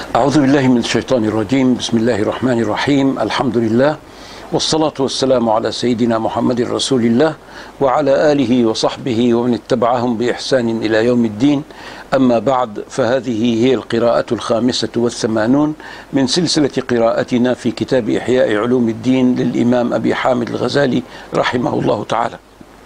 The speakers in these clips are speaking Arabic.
أعوذ بالله من الشيطان الرجيم. بسم الله الرحمن الرحيم. الحمد لله والصلاة والسلام على سيدنا محمد رسول الله وعلى آله وصحبه ومن اتبعهم بإحسان إلى يوم الدين. أما بعد، فهذه هي القراءة 85 من سلسلة قراءتنا في كتاب إحياء علوم الدين للإمام أبي حامد الغزالي رحمه الله تعالى.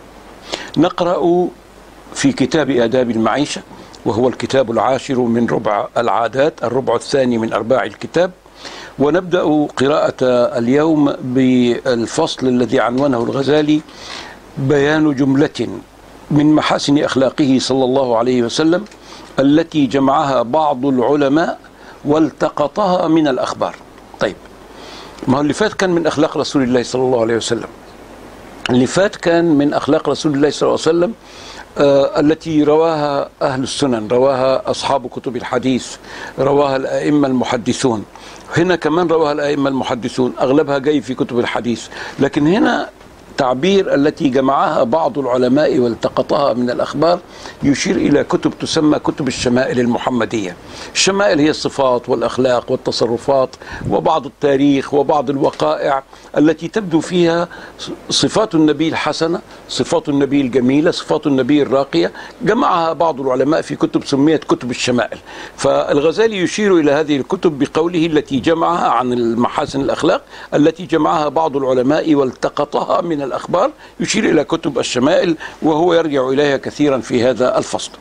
نقرأ في كتاب آداب المعيشة، وهو الكتاب العاشر من ربع العادات، الربع الثاني من أرباع الكتاب. ونبدأ قراءة اليوم بالفصل الذي عنوانه الغزالي: بيان جملة من محاسن أخلاقه صلى الله عليه وسلم التي جمعها بعض العلماء والتقطها من الأخبار. طيب، ما هو اللي فات كان من أخلاق رسول الله صلى الله عليه وسلم. اللي فات كان من أخلاق رسول الله صلى الله عليه وسلم التي رواها أهل السنن، رواها أصحاب كتب الحديث، رواها الأئمة المحدثون. هنا كمان رواها الأئمة المحدثون، أغلبها جاي في كتب الحديث، لكن هنا تعبير التي جمعها بعض العلماء والتقطها من الأخبار يشير إلى كتب تسمى كتب الشمائل المحمدية. الشمائل هي الصفات والأخلاق والتصرفات وبعض التاريخ وبعض الوقائع التي تبدو فيها صفات النبي الحسنة، صفات النبي الجميلة، صفات النبي الراقية. جمعها بعض العلماء في كتب سميت كتب الشمائل. فالغزالي يشير إلى هذه الكتب بقوله التي جمعها عن المحاسن الأخلاق التي جمعها بعض العلماء والتقطها من الأخبار، يشير إلى كتب الشمائل وهو يرجع إليها كثيرا في هذا الفصل.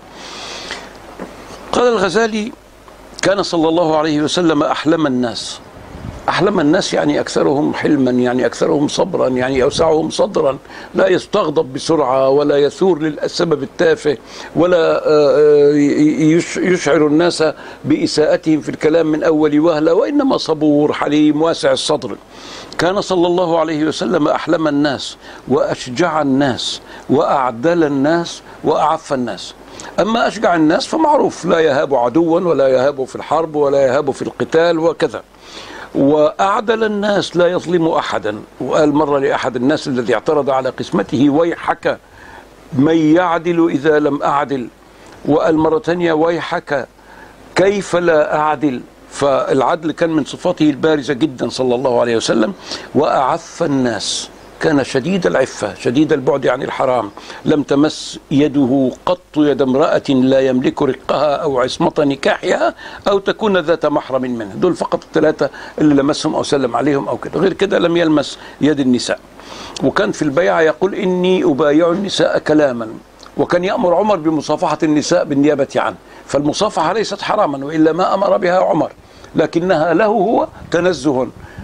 قال الغزالي: كان صلى الله عليه وسلم أحلم الناس. أحلم الناس يعني أكثرهم حلما، يعني أكثرهم صبرا، يعني أوسعهم صدرا، لا يستغضب بسرعة ولا يثور للسبب التافه، ولا يشعر الناس بإساءتهم في الكلام من أول وهلة، وإنما صبور حليم واسع الصدر. كان صلى الله عليه وسلم أحلم الناس وأشجع الناس وأعدل الناس وأعف الناس. أما أشجع الناس فمعروف، لا يهاب عدوا ولا يهاب في الحرب ولا يهاب في القتال وكذا. وأعدل الناس لا يظلم أحدا. وقال مرة لأحد الناس الذي اعترض على قسمته: ويحك من يعدل إذا لم أعدل. وقال مرة ثانية: ويحك كيف لا أعدل. فالعدل كان من صفاته البارزة جدا صلى الله عليه وسلم. وأعف الناس، كان شديد العفة، شديد البعد عن الحرام. لم تمس يده قط يد امرأة لا يملك رقها أو عصمة نكاحها أو تكون ذات محرم منه. دول فقط الثلاثة اللي لمسهم أو سلم عليهم أو كده، غير كده لم يلمس يد النساء. وكان في البيعة يقول: إني أبايع النساء كلاما. وكان يأمر عمر بمصافحة النساء بالنيابة عنه. فالمصافحة ليست حراما، وإلا ما أمر بها عمر، لكنها له هو تنزه،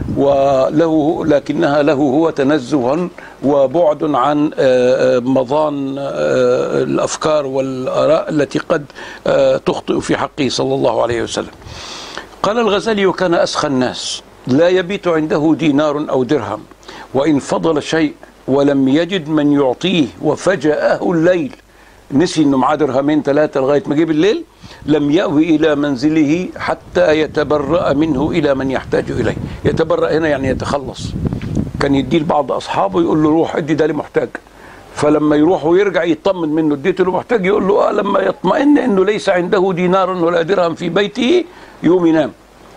لكنها له هو تنزه وبعد عن مضان الأفكار والآراء التي قد تخطئ في حقه صلى الله عليه وسلم. قال الغزالي: وكان أسخى الناس، لا يبيت عنده دينار أو درهم، وإن فضل شيء ولم يجد من يعطيه وفجأه الليل، نسي انه معاه درهمين ثلاثة لغاية ما جيب الليل، لم يأوي إلى منزله حتى يتبرأ منه إلى من يحتاج إليه. يتبرأ هنا يعني يتخلص. كان يديه لبعض أصحابه يقول له: روح ادي ده لمحتاج. فلما يروح ويرجع يطمن منه اديته له محتاج، يقول له: لما يطمئن انه ليس عنده دينار ولا درهم في بيته يوم ينام.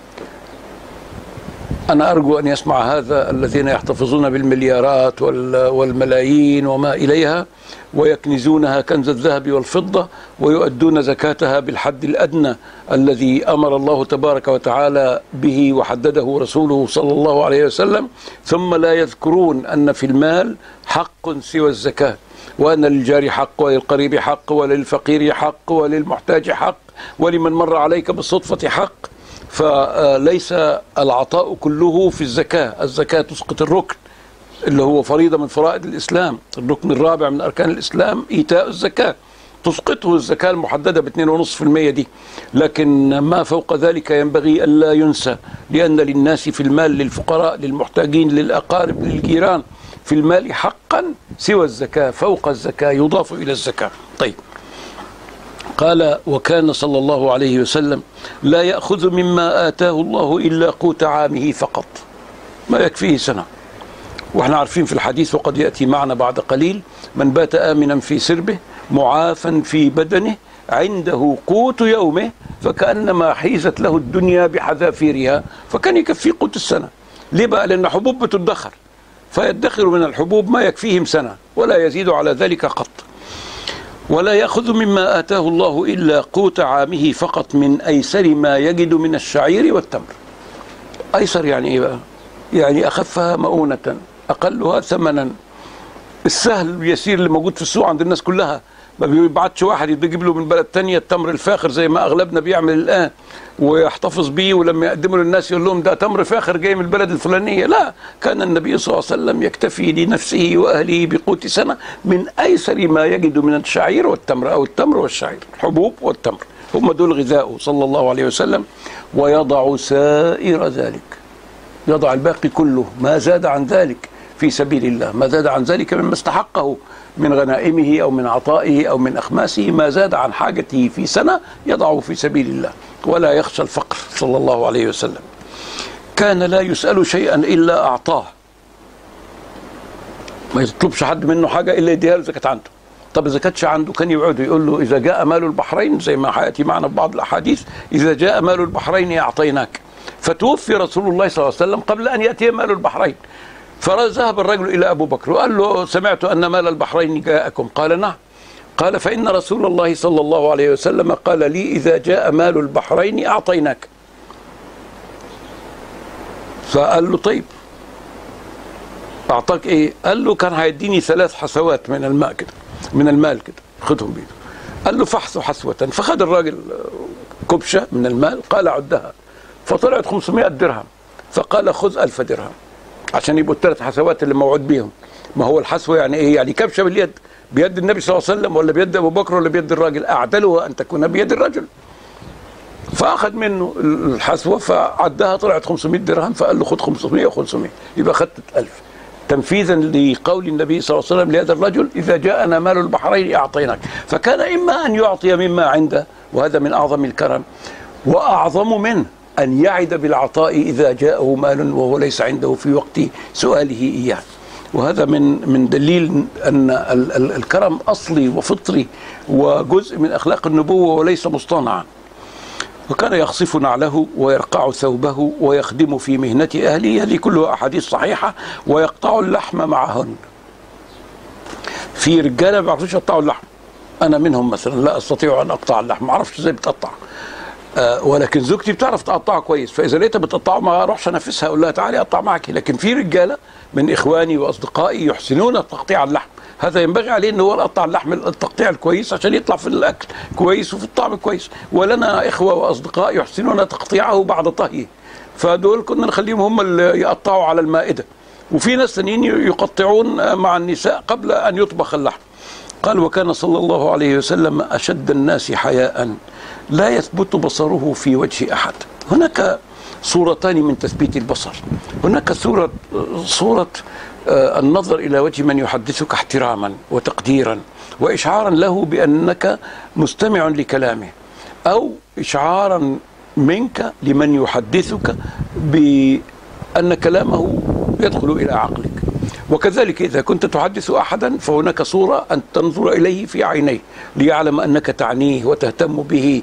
أنا أرجو أن يسمع هذا الذين يحتفظون بالمليارات والملايين وما إليها، ويكنزونها كنز الذهب والفضة، ويؤدون زكاتها بالحد الأدنى الذي أمر الله تبارك وتعالى به وحدده رسوله صلى الله عليه وسلم، ثم لا يذكرون أن في المال حق سوى الزكاة، وأن للجار حق وللقريب حق وللفقير حق وللمحتاج حق ولمن مر عليك بالصدفة حق. فليس العطاء كله في الزكاة. الزكاة تسقط الركن اللي هو فريضة من فرائض الإسلام، الركن الرابع من أركان الإسلام إيتاء الزكاة، تسقطه الزكاة المحددة ب2.5% دي. لكن ما فوق ذلك ينبغي ألا ينسى، لأن للناس في المال، للفقراء، للمحتاجين، للأقارب، للجيران، في المال حقا سوى الزكاة، فوق الزكاة، يضاف إلى الزكاة. طيب، قال: وكان صلى الله عليه وسلم لا يأخذ مما آتاه الله إلا قوت عامه فقط، ما يكفيه سنة. واحنا عارفين في الحديث وقد يأتي معنا بعد قليل: من بات آمنا في سربه معافا في بدنه عنده قوت يومه فكأنما حيزت له الدنيا بحذافيرها، فكان يكفي قوت السنة. ليه بقى؟ لأن حبوب بتدخر، فيدخر من الحبوب ما يكفيهم سنة ولا يزيد على ذلك قط. ولا يأخذ مما آتاه الله إلا قوت عامه فقط من أيسر ما يجد من الشعير والتمر. أيسر يعني إيه بقى؟ يعني أخفها مؤونة، أقلها ثمنا. السهل اليسير اللي موجود في السوق عند الناس كلها، ما بيبعتش واحد يجيب له من بلد تانية التمر الفاخر زي ما أغلبنا بيعمل الآن ويحتفظ بيه، ولما يقدمه للناس يقول لهم ده تمر فاخر جاي من البلد الفلانية. لا، كان النبي صلى الله عليه وسلم يكتفي لنفسه وأهله بقوت سنة من أيسر ما يجد من الشعير والتمر، أو التمر والشعير، الحبوب والتمر، هم دول غذاؤه صلى الله عليه وسلم. ويضع سائر ذلك، يضع الباقي كله ما زاد عن ذلك في سبيل الله، ما زاد عن ذلك مما استحقه من غنائمه أو من عطائه أو من أخماسه، ما زاد عن حاجته في سنة يضعه في سبيل الله، ولا يخشى الفقر صلى الله عليه وسلم. كان لا يسأل شيئا إلا أعطاه، ما يطلبش حد منه حاجة إلا يديها له إذا كانت عنده. طب إذا كانتش عنده كان يقعد يقول له إذا جاء مال البحرين، زي ما حياتي معنا في بعض الأحاديث، إذا جاء مال البحرين أعطيناك. فتوفي رسول الله صلى الله عليه وسلم قبل أن يأتي مال البحرين، فذهب الرجل إلى أبو بكر وقال له سمعت أن مال البحرين جاءكم. قال نعم. قال فإن رسول الله صلى الله عليه وسلم قال لي إذا جاء مال البحرين أعطيناك. فقال له طيب أعطاك إيه؟ قال له كان هيديني 3 حثوات من الماء كده، من المال كده، خدهم بيده. قال له فحثوا حثوة، فخد الراجل كبشة من المال، قال عدها، فطلعت 500 درهم، فقال خذ 1000 درهم عشان يبقوا ال3 حثوات اللي موعود بيهم. ما هو الحثوة يعني ايه؟ يعني كبشة باليد، بيد النبي صلى الله عليه وسلم ولا بيد ابو بكر ولا بيد الراجل؟ اعدلها ان تكون بيد الرجل. فاخذ منه الحثوة فعدها، طلعت 500 درهم، فقال له خذ 500 و500، يبقى اخذت 1000 تنفيذا لقول النبي صلى الله عليه وسلم لهذا الرجل إذا جاءنا مال البحرين أعطيناك. فكان إما أن يعطي مما عنده، وهذا من أعظم الكرم، وأعظم منه أن يعد بالعطاء إذا جاءه مال وهو ليس عنده في وقت سؤاله إياه. وهذا من دليل أن الكرم أصلي وفطري وجزء من أخلاق النبوة وليس مصطنعا. وكان يخصف نعله ويرقع ثوبه ويخدم في مهنة أهله، هذه كلها أحاديث صحيحة. ويقطع اللحم معهن. في رجالة ما بيعرفوش يقطعوا اللحم، أنا منهم مثلا لا أستطيع أن أقطع اللحم، ما أعرفش إزاي بتقطع، ولكن زوجتي بتعرف تقطعه كويس، فإذا لقيتها بتقطعه ما أروحش أنافسها أقول لها تعالي أقطع معك. لكن في رجالة من إخواني وأصدقائي يحسنون تقطيع اللحم، هذا ينبغي عليه ان هو يقطع اللحم التقطيع الكويس عشان يطلع في الاكل كويس وفي الطعم كويس. ولنا اخوه واصدقاء يحسنون تقطيعه بعد طهيه، فدول كنا نخليهم هم اللي يقطعوا على المائده. وفي ناس ثانيين يقطعون مع النساء قبل ان يطبخ اللحم. قال وكان صلى الله عليه وسلم اشد الناس حياء لا يثبت بصره في وجه احد. هناك صورتان من تثبيت البصر. هناك صورة النظر إلى وجه من يحدثك احتراما وتقديرا وإشعارا له بأنك مستمع لكلامه، أو إشعارا منك لمن يحدثك بأن كلامه يدخل إلى عقلك. وكذلك إذا كنت تحدث أحدا فهناك صورة أن تنظر إليه في عينيه ليعلم أنك تعنيه وتهتم به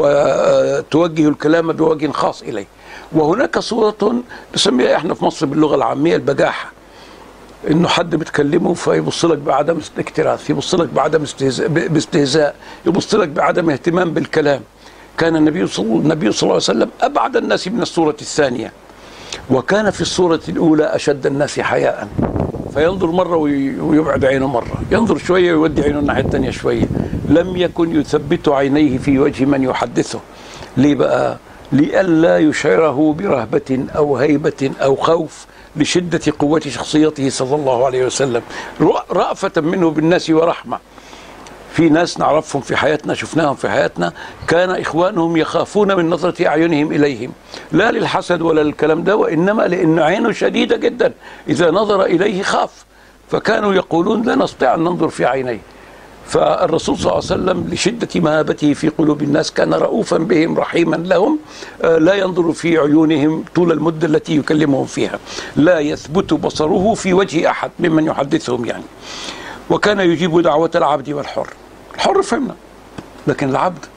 وتوجه الكلام بوجه خاص إليه. وهناك صورة نسميها احنا في مصر باللغة العامية البجاحة، انه حد بتكلمه فيبص لك بعدم اكتراث، يبص لك بعدم باستهزاء، يبص لك بعدم اهتمام بالكلام. كان النبي صلى الله عليه وسلم أبعد الناس من الصورة الثانية، وكان في الصورة الأولى أشد الناس حياء، فينظر مرة ويبعد عينه مرة، ينظر شوية ويودي عينه الناحية الثانية شوية. لم يكن يثبت عينيه في وجه من يحدثه. ليه بقى؟ لئلا يشعره برهبة أو هيبة أو خوف لشدة قوة شخصيته صلى الله عليه وسلم، رأفة منه بالناس ورحمة. في ناس نعرفهم في حياتنا، شفناهم في حياتنا، كان إخوانهم يخافون من نظرة أعينهم إليهم، لا للحسد ولا للكلام ده، وإنما لأن عينه شديدة جدا، إذا نظر إليه خاف، فكانوا يقولون لا نستطيع أن ننظر في عينيه. فالرسول صلى الله عليه وسلم لشدة مهابته في قلوب الناس كان رؤوفا بهم رحيما لهم، لا ينظر في عيونهم طول المدة التي يكلمهم فيها، لا يثبت بصره في وجه أحد ممن يحدثهم يعني. وكان يجيب دعوة العبد والحر. الحر فهمنا، لكن العبد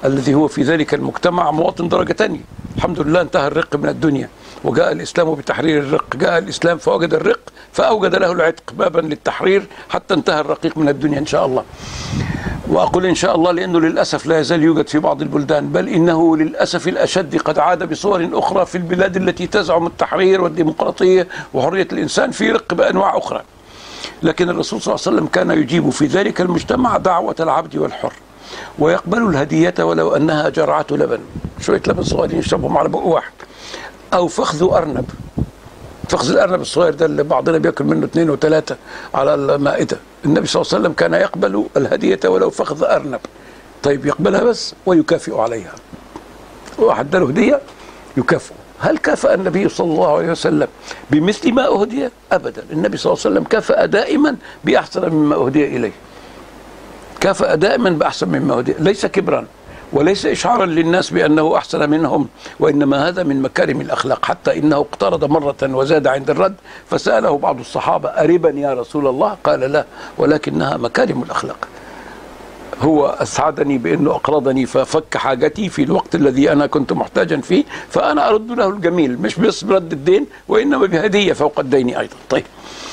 الذي هو في ذلك المجتمع مواطن درجة تانية. الحمد لله انتهى الرق من الدنيا وجاء الإسلام بتحرير الرق. جاء الإسلام فوجد الرق فأوجد له العتق بابا للتحرير حتى انتهى الرقيق من الدنيا إن شاء الله. وأقول إن شاء الله لأنه للأسف لا يزال يوجد في بعض البلدان، بل إنه للأسف الأشد قد عاد بصور أخرى في البلاد التي تزعم التحرير والديمقراطية وحرية الإنسان في رق بأنواع أخرى. لكن الرسول صلى الله عليه وسلم كان يجيب في ذلك المجتمع دعوة العبد والحر، ويقبل الهدية ولو أنها جرعة لبن، شوية لبن صغيرين يشربهم على بق واحد، أو فخذ أرنب. فخذ الأرنب الصغير ده اللي بعضنا بيأكل منه 2 و3 على المائدة، النبي صلى الله عليه وسلم كان يقبل الهدية ولو فخذ أرنب. طيب يقبلها بس ويكافئ عليها، واحد له هدية يكافئ. هل كافأ النبي صلى الله عليه وسلم بمثل ما أهدي؟ أبدا. النبي صلى الله عليه وسلم كافأ دائما بأحسن مما أهدي إليه، كافأ دائما بأحسن مما أهدي، ليس كبرا وليس إشعارا للناس بأنه أحسن منهم، وإنما هذا من مكارم الأخلاق. حتى إنه اقترض مرة وزاد عند الرد، فسأله بعض الصحابة أربا يا رسول الله؟ قال لا، ولكنها مكارم الأخلاق. هو أسعدني بأنه أقرضني ففك حاجتي في الوقت الذي أنا كنت محتاجا فيه، فأنا أرد له الجميل، مش بس برد الدين وإنما بهدية فوق الدين أيضا. طيب،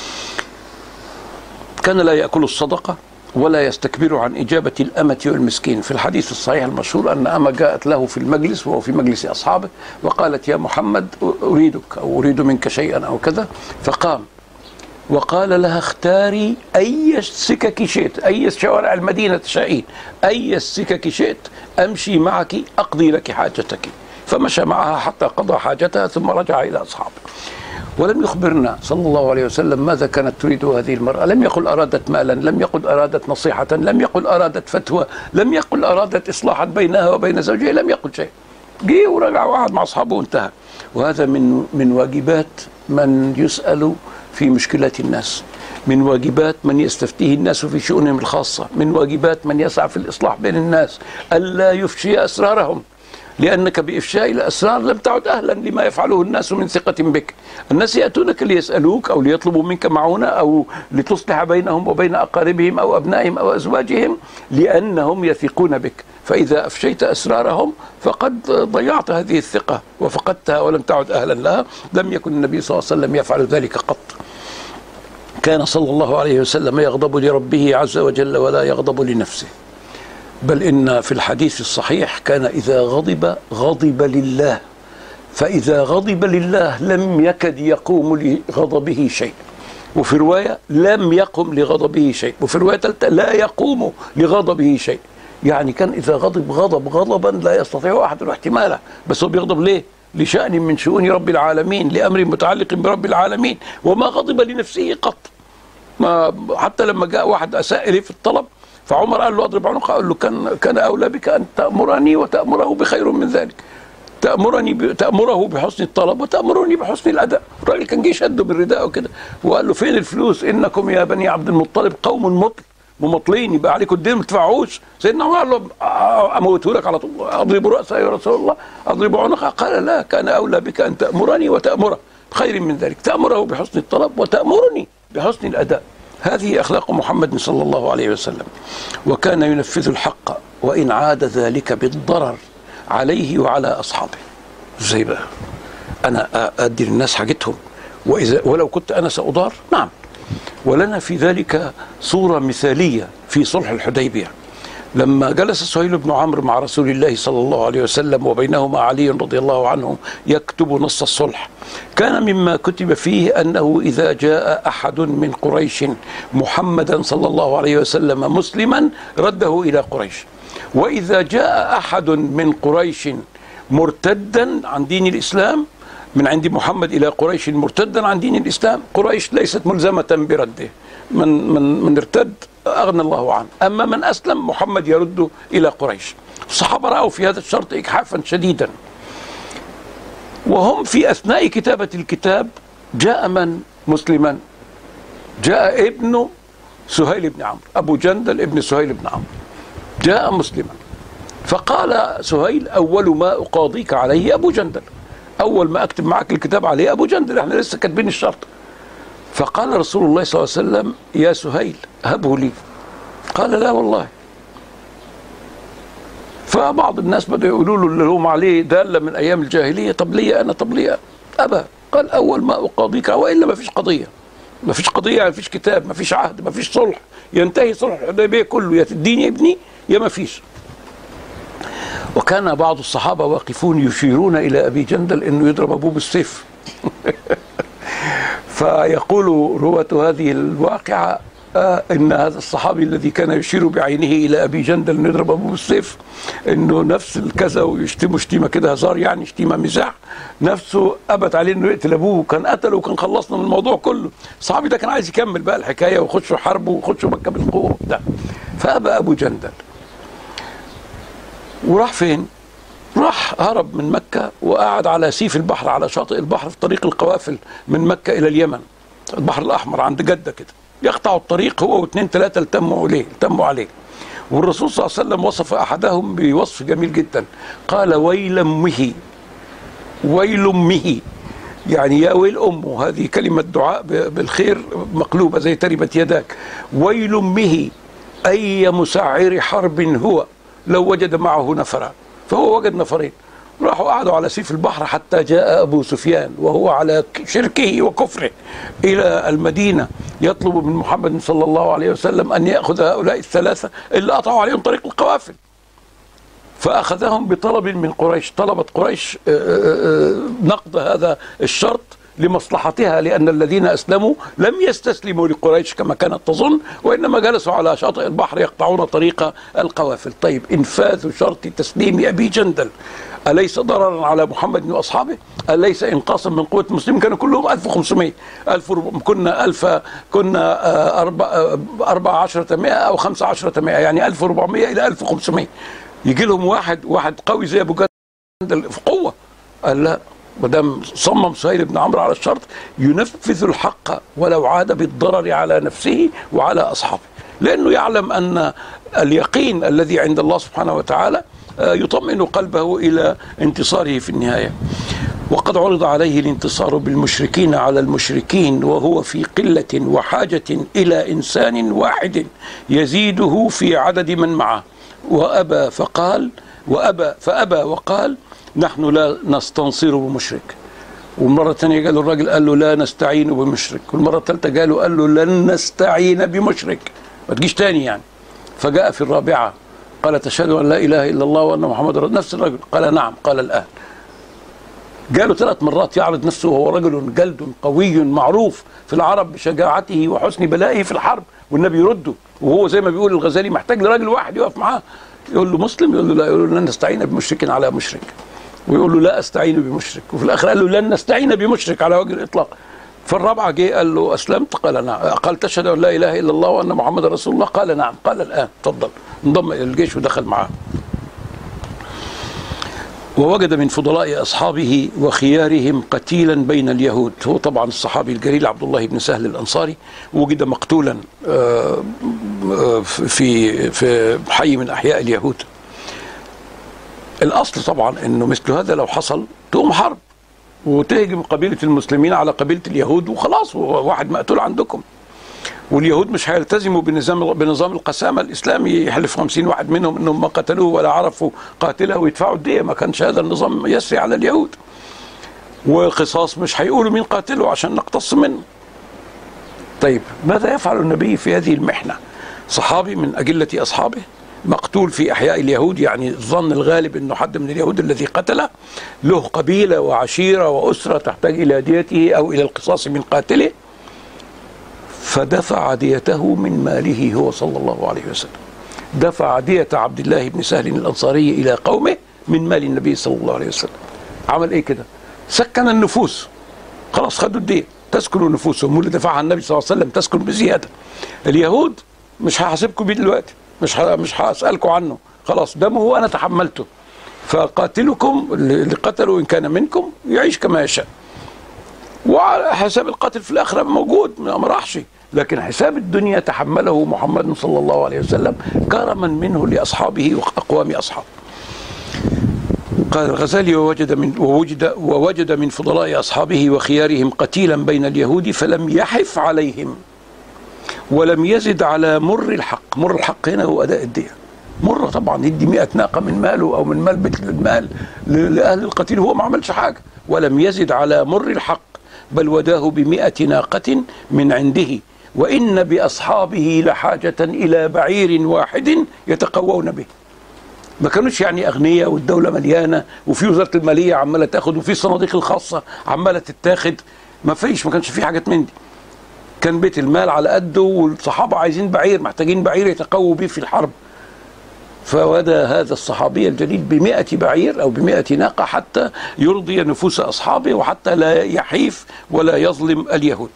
كان لا يأكل الصدقة ولا يستكبر عن إجابة الأمة والمسكين. في الحديث الصحيح المشهور أن أمة جاءت له في المجلس وهو في مجلس أصحابه وقالت يا محمد أريدك أو أريد منك شيئا أو كذا، فقام وقال لها اختاري أي سكك شئت، أي شوارع المدينة تشائين، أي السكك شئت أمشي معك أقضي لك حاجتك. فمشى معها حتى قضى حاجتها ثم رجع إلى أصحابه. ولم يخبرنا صلى الله عليه وسلم ماذا كانت تريد هذه المرأة. لم يقل أرادت مالا، لم يقل أرادت نصيحة، لم يقل أرادت فتوى، لم يقل أرادت إصلاحا بينها وبين زوجها، لم يقل شيء. جه ورجع وقعد مع أصحابه وانتهى. وهذا من واجبات من يسأل في مشكلات الناس، من واجبات من يستفتيه الناس في شؤونهم الخاصة، من واجبات من يسعى في الإصلاح بين الناس، ألا يفشي أسرارهم، لأنك بإفشاء الأسرار لم تعد أهلا لما يفعله الناس من ثقة بك. الناس يأتونك ليسألوك أو ليطلبوا منك معونة أو لتصلح بينهم وبين أقاربهم أو أبنائهم أو أزواجهم لأنهم يثقون بك، فإذا أفشيت أسرارهم فقد ضيعت هذه الثقة وفقدتها ولم تعد أهلا لها. لم يكن النبي صلى الله عليه وسلم يفعل ذلك قط. كان صلى الله عليه وسلم يغضب لربه عز وجل ولا يغضب لنفسه، بل إن في الحديث الصحيح كان إذا غضب غضب لله، فإذا غضب لله لم يكد يقوم لغضبه شيء، وفي رواية لم يقم لغضبه شيء، وفي رواية ثالثة لا يقوم لغضبه شيء. يعني كان إذا غضب غضبا لا يستطيع أحد احتماله، بس هو بيغضب ليه؟ لشأن من شؤون رب العالمين، لأمر متعلق برب العالمين، وما غضب لنفسه قط. ما حتى لما جاء واحد أساء إليه في الطلب فعمر قال له اضرب عنقه، قال له كان اولى بك ان تامرني وتامره بخير من ذلك، تامره بحسن الطلب وتامرني بحسن الاداء. الراجل كان جه شده بالرداء وكده وقال له فين الفلوس؟ انكم يا بني عبد المطلب قوم ممطلين، يبقى عليكم الدين ما تدفعوش. سيدنا عمر قال له اموته لك على طول، اضرب راسه يا رسول الله، اضرب عنقه؟ قال لا، كان اولى بك ان تامرني وتامره بخير من ذلك، تامره بحسن الطلب وتامرني بحسن الاداء. هذه أخلاق محمد صلى الله عليه وسلم. وكان ينفذ الحق وإن عاد ذلك بالضرر عليه وعلى أصحابه. زي بقى أنا أدي للناس حاجتهم ولو كنت أنا سأضار، نعم. ولنا في ذلك صورة مثالية في صلح الحديبية، لما جلس سهيل بن عمرو مع رسول الله صلى الله عليه وسلم وبينهما علي رضي الله عنه يكتب نص الصلح. كان مما كتب فيه أنه إذا جاء أحد من قريش محمدا صلى الله عليه وسلم مسلما رده إلى قريش، وإذا جاء أحد من قريش مرتدا عن دين الإسلام من عند محمد إلى قريش مرتدا عن دين الإسلام، قريش ليست ملزمة برده، من ارتد أغنى الله عنه، أما من أسلم محمد يرده إلى قريش. الصحابة رأوا في هذا الشرط إجحافا شديدا، وهم في أثناء كتابة الكتاب جاء من مسلما؟ جاء ابن سهيل بن عمرو، أبو جندل ابن سهيل بن عمرو جاء مسلما، فقال سهيل أول ما أقاضيك عليه أبو جندل، أول ما أكتب معك الكتاب عليه أبو جندل، احنا لسه كاتبين الشرط. فقال رسول الله صلى الله عليه وسلم يا سهيل هبه لي، قال لا والله. فبعض الناس بدأوا يقولوا له اللي هم عليه دالة من أيام الجاهلية، طب ليه أنا، طب ليه أبا؟ قال أول ما أقاضيك، وإلا ما فيش قضية، ما فيش قضية، ما فيش كتاب، ما فيش عهد، ما فيش صلح، ينتهي صلح الحديبية كله، يا تديني ابني يا ما فيش. وكان بعض الصحابة واقفون يشيرون إلى أبي جندل أنه يضرب أبوه بالسيف. فيقول رواة هذه الواقعة إن هذا الصحابي الذي كان يشير بعينه إلى أبي جندل أنه يضرب أبوه بالسيف، أنه نفس الكذا ويشتمه شتيمة كده هزار، يعني شتيمة مزاح، نفسه أبت عليه أنه يقتل أبوه، وكان قتله وكان خلصنا من الموضوع كله. الصحابي ده كان عايز يكمل بقى الحكاية ويخشوا حربه ويخشوا مكة بالقوة وبتاع. فأبى أبو جندل وراح فين؟ راح هرب من مكة وقعد على سيف البحر، على شاطئ البحر في طريق القوافل من مكة إلى اليمن، البحر الأحمر عند جدة كده، يقطع الطريق هو واثنين ثلاثة التموا عليه. والرسول صلى الله عليه وسلم وصف أحدهم بوصف جميل جدا، قال ويل أمه، ويل أمه، يعني يا ويل أمه، هذه كلمة دعاء بالخير مقلوبة زي تربت يداك. ويل أمه أي مسعر حرب هو لو وجد معه نفرا. فهو وجد نفرين، راحوا قعدوا على سيف البحر حتى جاء أبو سفيان وهو على شركه وكفره إلى المدينة يطلب من محمد صلى الله عليه وسلم أن يأخذ هؤلاء الثلاثة اللي قطعوا عليهم طريق القوافل. فأخذهم بطلب من قريش، طلبت قريش نقض هذا الشرط لمصلحتها، لأن الذين أسلموا لم يستسلموا لقريش كما كانت تظن، وإنما جلسوا على شاطئ البحر يقطعون طريق القوافل. طيب إنفاذ شرط تسليم أبي جندل أليس ضررا على محمد وأصحابه؟ أليس إنقاصا من قوة المسلمين؟ كانوا كلهم 1500 كنا 1000 كنا 1400 أو 1500، يعني 1400 إلى 1500. يجي لهم واحد قوي زي أبو جندل في قوة. قال لا، مدام صمم سهيل بن عمرو على الشرط ينفذ الحق ولو عاد بالضرر على نفسه وعلى أصحابه، لأنه يعلم أن اليقين الذي عند الله سبحانه وتعالى يطمئن قلبه إلى انتصاره في النهاية. وقد عرض عليه الانتصار بالمشركين على المشركين وهو في قلة وحاجة إلى إنسان واحد يزيده في عدد من معه، فأبى وقال نحن لا نستنصر بمشرك. والمرة الثانية قالوا الراجل قال له لا نستعين بمشرك، والمرة الثالثة قال له لن نستعين بمشرك، ما تجيش تاني يعني. فجاء في الرابعة قال تشهد أن لا إله إلا الله وأن محمد رسول الله، نفس الرجل قال نعم، قال الآن. قالوا 3 مرات يعرض نفسه وهو رجل جلد قوي معروف في العرب بشجاعته وحسن بلائه في الحرب، والنبي يرده، وهو زي ما بيقول الغزالي محتاج لراجل واحد يقف معاه، يقول له مسلم، يقول له لا، يقول له لن نستعين بمشرك على مشرك، ويقول له لا أستعين بمشرك، وفي الآخر قال له لن نستعين بمشرك على وجه الإطلاق. فالرابعة جه قال له أسلمت؟ قال نعم. قال تشهد أن لا إله إلا الله وأن محمد رسول الله؟ قال نعم. قال الآن تفضل. انضم إلى الجيش ودخل معاه. ووجد من فضلاء أصحابه وخيارهم قتيلا بين اليهود، هو طبعا الصحابي الجليل عبد الله بن سهل الأنصاري، وجد مقتولا في حي من أحياء اليهود. الأصل طبعا أنه مثل هذا لو حصل تقوم حرب وتهجم قبيلة المسلمين على قبيلة اليهود وخلاص، واحد مقتول عندكم. واليهود مش هيلتزموا بنظام القسامة الإسلامي، يحلف 50 واحد منهم أنهم ما قتلوه ولا عرفوا قاتله ويدفعوا الدية، ما كانش هذا النظام يسري على اليهود. والقصاص مش هيقولوا مين قاتله عشان نقتص منه. طيب ماذا يفعل النبي في هذه المحنة؟ صحابي من أجلة أصحابه مقتول في أحياء اليهود، يعني الظن الغالب أنه حد من اليهود الذي قتله، له قبيلة وعشيرة وأسرة تحتاج إلى ديته أو إلى القصاص من قاتله، فدفع ديته من ماله هو صلى الله عليه وسلم. دفع دية عبد الله بن سهل الأنصاري إلى قومه من مال النبي صلى الله عليه وسلم. عمل إيه كده؟ سكن النفوس، خلاص خدوا الدية، تسكن نفوسهم، واللي دفعها النبي صلى الله عليه وسلم تسكن بزيادة. اليهود مش هحاسبكم بيه دلوقتي، مش هسألكم عنه، خلاص دمه وأنا تحملته، فقاتلكم اللي قتلوا إن كان منكم يعيش كما يشاء، وعلى حساب القتل في الآخرة موجود ما راحش، لكن حساب الدنيا تحمله محمد صلى الله عليه وسلم كرما منه لأصحابه وأقوام أصحابه. قال الغزالي ووجد من فضلاء أصحابه وخيارهم قتيلا بين اليهود فلم يحف عليهم ولم يزد على مر الحق. مر الحق هنا هو أداء الدية، مرة طبعا، يدي 100 ناقة من ماله أو من مال بيت المال لأهل القتيل، هو ما عملش حاجة، ولم يزد على مر الحق، بل وداه ب100 ناقة من عنده، وإن بأصحابه لحاجة إلى بعير واحد يتقوون به. ما كانوش يعني أغنياء والدولة مليانة وفي وزارة المالية عمالة تاخد وفي الصناديق الخاصة عمالة تتاخد، ما كانش في حاجات من دي. كان بيت المال على قده، والصحابة عايزين بعير، محتاجين بعير يتقووا به في الحرب. فودى هذا الصحابي الجليل ب100 بعير أو ب100 ناقة حتى يرضي نفوس أصحابه وحتى لا يحيف ولا يظلم اليهود.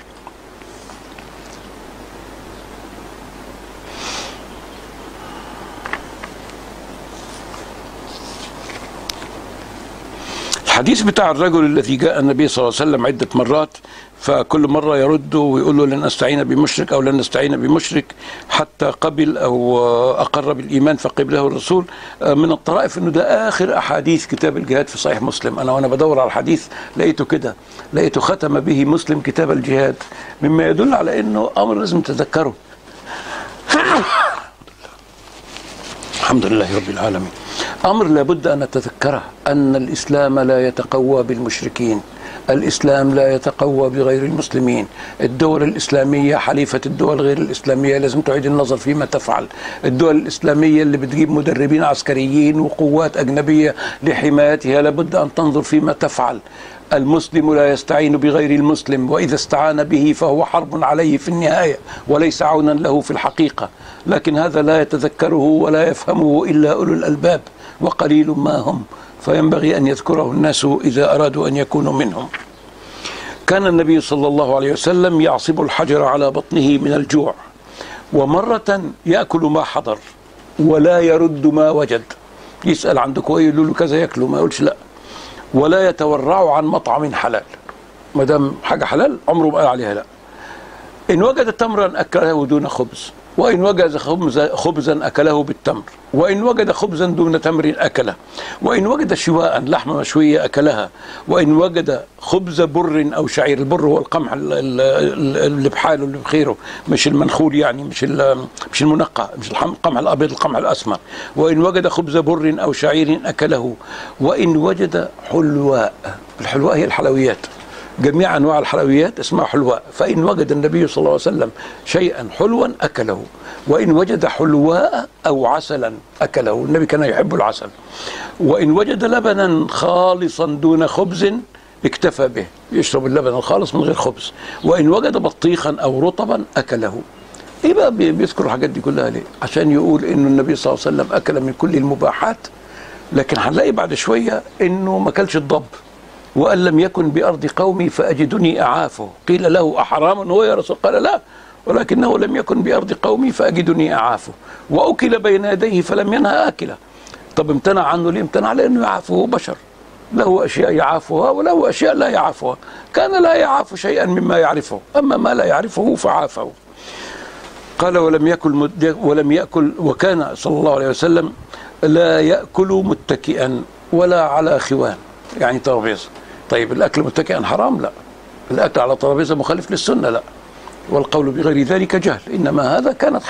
الحديث بتاع الرجل الذي جاء النبي صلى الله عليه وسلم عدة مرات، فكل مرة يرد ويقول له لن أستعين بمشرك أو لن نستعين بمشرك حتى قبل أو أقر بالإيمان فقبله الرسول. من الطرائف أنه ده آخر أحاديث كتاب الجهاد في صحيح مسلم. أنا وأنا بدور على الحديث لقيته كده، لقيته ختم به مسلم كتاب الجهاد، مما يدل على أنه أمر لازم تذكره. الحمد لله رب العالمين. أمر لابد أن نتذكره، أن الإسلام لا يتقوى بالمشركين، الإسلام لا يتقوى بغير المسلمين. الدول الإسلامية حليفة الدول غير الإسلامية، لازم تعيد النظر فيما تفعل. الدول الإسلامية اللي بتجيب مدربين عسكريين وقوات أجنبية لحمايتها لابد أن تنظر فيما تفعل. المسلم لا يستعين بغير المسلم، وإذا استعان به فهو حرب عليه في النهاية وليس عونا له في الحقيقة. لكن هذا لا يتذكره ولا يفهمه إلا أولو الألباب، وقليل ما هم، فينبغي أن يذكره الناس إذا أرادوا أن يكونوا منهم. كان النبي صلى الله عليه وسلم يعصب الحجر على بطنه من الجوع، ومرة يأكل ما حضر ولا يرد ما وجد. يسأل عندكم ايه، يقولوا له كذا، ياكلوا، ما يقولش لا. ولا يتورع عن مطعم حلال، ما دام حاجة حلال عمره ما قال عليها لا. إن وجد تمرا أكله دون خبز، وإن وجد خبزا أكله بالتمر، وإن وجد خبزا دون تمر أكله، وإن وجد شواء لحمة مشوية أكلها، وإن وجد خبز بر أو شعير. البر هو القمح اللي بحاله اللي بخيره، مش المنخول يعني، مش المنقع، مش القمح الأبيض، القمح الأسمر. وإن وجد خبز بر أو شعير أكله، وإن وجد حلواء. الحلواء هي الحلويات، جميع أنواع الحلويات اسمها حلواء. فإن وجد النبي صلى الله عليه وسلم شيئا حلوا أكله، وإن وجد حلواء أو عسلا أكله، النبي كان يحب العسل. وإن وجد لبنا خالصا دون خبز اكتفى به، يشرب اللبن الخالص من غير خبز. وإن وجد بطيخا أو رطبا أكله. إيه بقى بيذكر الحاجات دي كلها ليه؟ عشان يقول إنه النبي صلى الله عليه وسلم أكل من كل المباحات. لكن هنلاقي بعد شوية إنه ما كلش الضب، وأن لم يكن بأرض قومي فأجدني أعافه. قيل له أحرام هو يا رسول؟ قال لا، ولكنه لم يكن بأرض قومي فأجدني أعافه. وأكل بين يديه فلم ينهى آكله. طب امتنع عنه ليه؟ امتنع لأنه يعافه بشر، له أشياء يعافها وله أشياء لا يعافها. كان لا يعاف شيئا مما يعرفه، أما ما لا يعرفه فعافه. قال ولم يأكل، وكان صلى الله عليه وسلم لا يأكل متكئا ولا على خوان، يعني ترابيزة. طيب الأكل متكئا حرام؟ لا. الأكل على ترابيزة مخالف للسنة؟ لا. والقول بغير ذلك جهل. إنما هذه كانت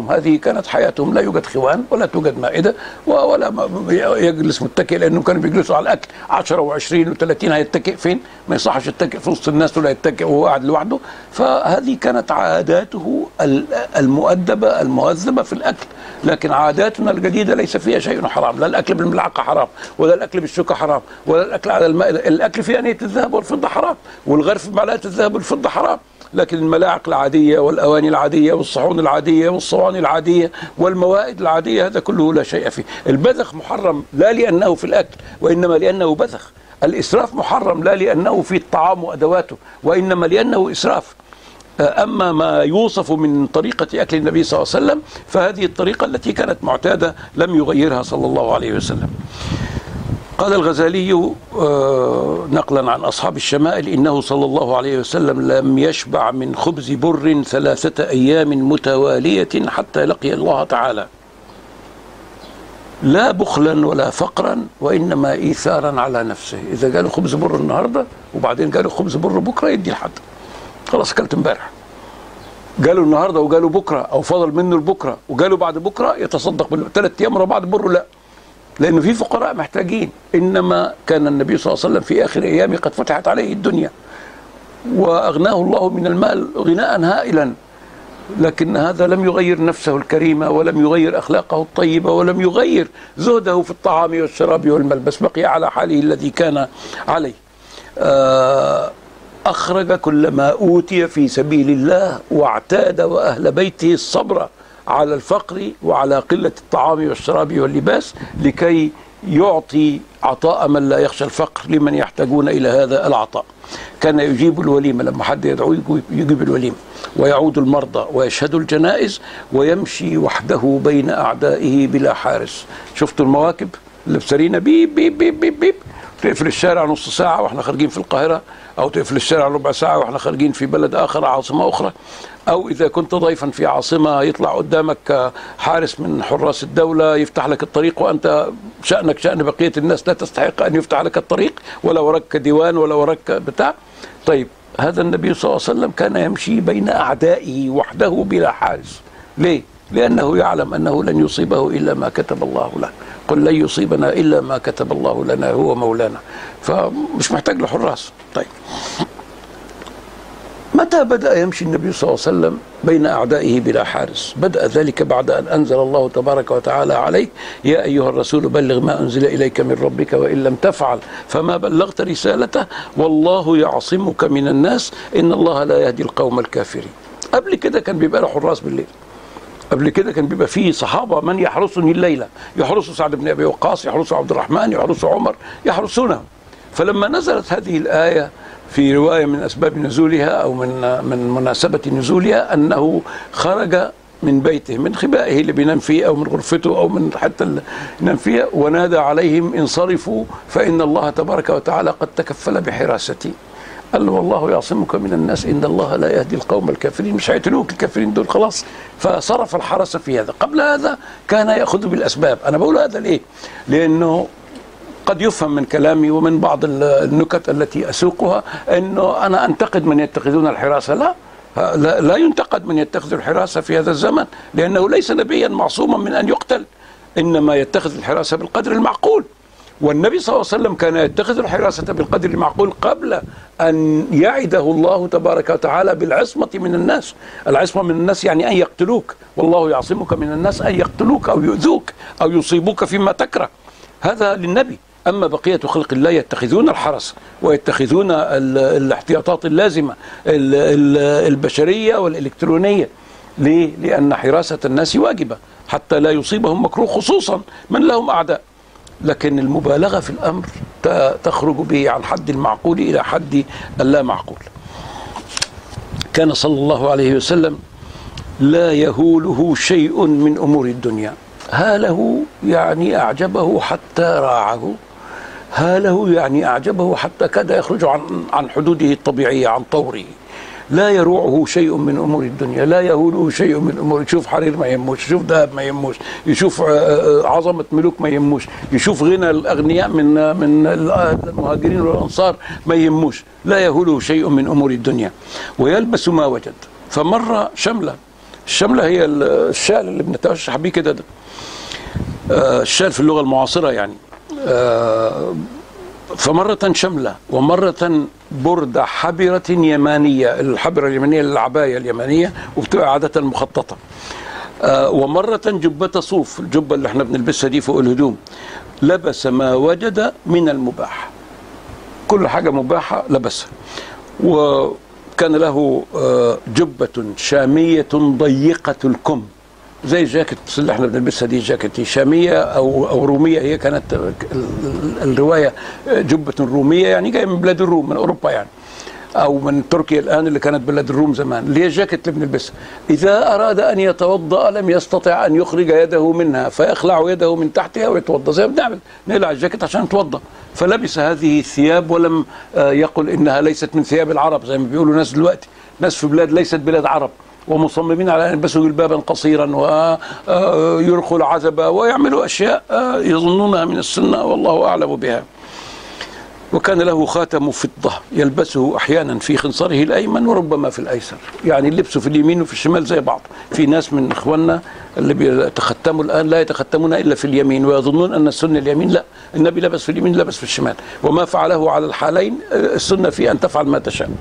حياتهم، لا يوجد خوان ولا توجد مائدة ولا يجلس متكئ، لأنهم كانوا بيجلسوا على الأكل 10 و20 و30. هيتكئ فين؟ ما يصحش يتكئ في وسط الناس ولا يتكئ وهو قاعد لوحده. فهذه كانت عاداته المؤدبة المهذبة في الأكل. لكن عاداتنا الجديدة ليس فيها شيء حرام، لا الأكل بالملعقة حرام، ولا الأكل بالشوكة حرام، ولا الأكل على المائدة. الأكل في أنية الذهب والفضة حرام، والغرف بمعلقة الذهب والفضة حرام. لكن الملاعق العادية والأواني العادية والصحون العادية والصواني العادية والموائد العادية، هذا كله لا شيء فيه. البذخ محرم لا لأنه في الأكل، وإنما لأنه بذخ. الإسراف محرم لا لأنه في الطعام وأدواته، وإنما لأنه إسراف. أما ما يوصف من طريقة أكل النبي صلى الله عليه وسلم فهذه الطريقة التي كانت معتادة لم يغيرها صلى الله عليه وسلم. قال الغزالي نقلا عن أصحاب الشمائل: إنه صلى الله عليه وسلم لم يشبع من خبز بر 3 أيام متوالية حتى لقي الله تعالى، لا بخلا ولا فقرا، وإنما إيثارا على نفسه. إذا قالوا خبز بر النهاردة وبعدين قالوا خبز بر بكرة يدي لحد، خلاص أكلت امبارح. جاله النهارده وجاله بكره او فضل منه لبكره وجاله بعد بكره يتصدق ب3 ايام ورا بعض بره؟ لا، لانه في فقراء محتاجين. انما كان النبي صلى الله عليه وسلم في اخر ايامه قد فتحت عليه الدنيا واغناه الله من المال غناء هائلا، لكن هذا لم يغير نفسه الكريمه ولم يغير اخلاقه الطيبه ولم يغير زهده في الطعام والشراب والملبس، بقي على حاله الذي كان عليه. أخرج كل ما أوتي في سبيل الله، واعتاد وأهل بيته الصبر على الفقر وعلى قلة الطعام والشراب واللباس لكي يعطي عطاء من لا يخشى الفقر لمن يحتاجون إلى هذا العطاء. كان يجيب الوليمة، لما حد يدعوه يجيب الوليمة، ويعود المرضى ويشهد الجنائز، ويمشي وحده بين أعدائه بلا حارس. شفتوا المواكب اللي بسرينا بيب بيب بيب بيب بيب، تقفل الشارع نص ساعة واحنا خارجين في القاهرة، أو تقفل الشارع ربع ساعة واحنا خارجين في بلد آخر، عاصمة أخرى، أو إذا كنت ضيفا في عاصمة يطلع قدامك حارس من حراس الدولة يفتح لك الطريق، وأنت شأنك شأن بقية الناس، لا تستحق أن يفتح لك الطريق ولا وراك ديوان ولا وراك بتاع. طيب هذا النبي صلى الله عليه وسلم كان يمشي بين أعدائه وحده بلا حارس. ليه؟ لأنه يعلم أنه لن يصيبه إلا ما كتب الله له. قل لن يصيبنا إلا ما كتب الله لنا هو مولانا، فمش محتاج لحراس. طيب متى بدأ يمشي النبي صلى الله عليه وسلم بين أعدائه بلا حارس؟ بدأ ذلك بعد أن أنزل الله تبارك وتعالى عليه: يا أيها الرسول بلغ ما أنزل إليك من ربك وإن لم تفعل فما بلغت رسالته والله يعصمك من الناس إن الله لا يهدي القوم الكافرين. قبل كده كان بيبقى له حراس بالليل، قبل كده كان بيبقى فيه صحابة من يحرسني الليلة، يحرسوا سعد بن أبي وقاص، يحرسوا عبد الرحمن، يحرسوا عمر، يحرسونهم. فلما نزلت هذه الآية في رواية من أسباب نزولها أو من مناسبة نزولها أنه خرج من بيته، من خبائه اللي بينام فيه أو من غرفته أو من حتى اللي ينام فيها، ونادى عليهم: انصرفوا فإن الله تبارك وتعالى قد تكفل بحراستي. قال له: والله يعصمك من الناس إن الله لا يهدي القوم الكافرين. مش هيقتلوك الكافرين دول خلاص. فصرف الحرس في هذا. قبل هذا كان يأخذ بالأسباب. أنا بقول هذا ليه؟ لأنه قد يفهم من كلامي ومن بعض النكت التي أسوقها أنه أنا أنتقد من يتخذون الحراسة. لا ينتقد من يتخذ الحراسة في هذا الزمن، لأنه ليس نبيا معصوما من أن يقتل، إنما يتخذ الحراسة بالقدر المعقول. والنبي صلى الله عليه وسلم كان يتخذ الحراسة بالقدر المعقول قبل أن يعده الله تبارك وتعالى بالعصمة من الناس. العصمة من الناس يعني أن يقتلوك، والله يعصمك من الناس أن يقتلوك أو يؤذوك أو يصيبوك فيما تكره. هذا للنبي. أما بقية خلق الله يتخذون الحرس ويتخذون الاحتياطات اللازمة البشرية والإلكترونية. ليه؟ لأن حراسة الناس واجبة حتى لا يصيبهم مكروه، خصوصا من لهم أعداء. لكن المبالغة في الأمر تخرج به عن حد المعقول إلى حد اللا معقول. كان صلى الله عليه وسلم لا يهوله شيء من أمور الدنيا. هاله يعني أعجبه حتى راعه، هاله يعني أعجبه حتى كاد يخرج عن حدوده الطبيعية، عن طوره. لا يروعه شيء من أمور الدنيا، لا يهوله شيء من أمور. يشوف حرير ما يهموش، يشوف ذهب ما يهموش، يشوف عظمة ملوك ما يهموش، يشوف غنى الأغنياء من المهاجرين والأنصار ما يهموش. لا يهوله شيء من أمور الدنيا، ويلبس ما وجد. فمرة شملة، الشملة هي الشال اللي بنتوشح بيه كده، ده الشال في اللغة المعاصرة يعني. فمرة شملة، ومرة بردة حبرة يمانية. الحبرة اليمانية العباية اليمانية، وبتبقى عادة مخططة. ومرة جبة صوف، الجبة اللي احنا بنلبسها دي فوق الهدوم. لبس ما وجد من المباح، كل حاجة مباحة لبسها. وكان له جبة شامية ضيقة الكم، زي الجاكيت اللي احنا بنلبسها دي، جاكيت شامية أو رومية. هي كانت الرواية جبة رومية، يعني جاية من بلاد الروم، من أوروبا يعني، أو من تركيا الآن اللي كانت بلاد الروم زمان، اللي هي الجاكيت اللي بنلبسها. إذا أراد أن يتوضأ لم يستطع أن يخرج يده منها، فيخلع يده من تحتها ويتوضأ زي ما بنعمل، نقلع الجاكيت عشان نتوضأ. فلبس هذه الثياب ولم يقل إنها ليست من ثياب العرب زي ما بيقولوا ناس دلوقتي، ناس في بلاد ليست بلاد عرب، ومصممين على أن يلبسوا جلبابا قصيرا ويرخوا العزبة ويعملوا أشياء يظنونها من السنة والله أعلم بها. وكان له خاتم فضة يلبسه أحيانا في خنصره الأيمن وربما في الأيسر، يعني لبسه في اليمين وفي الشمال زي بعض. في ناس من إخواننا اللي بيتختموا الآن لا يتختمون إلا في اليمين ويظنون أن السنة اليمين، لا، النبي لبس في اليمين لبس في الشمال، وما فعله على الحالين السنة في أن تفعل ما تشاء.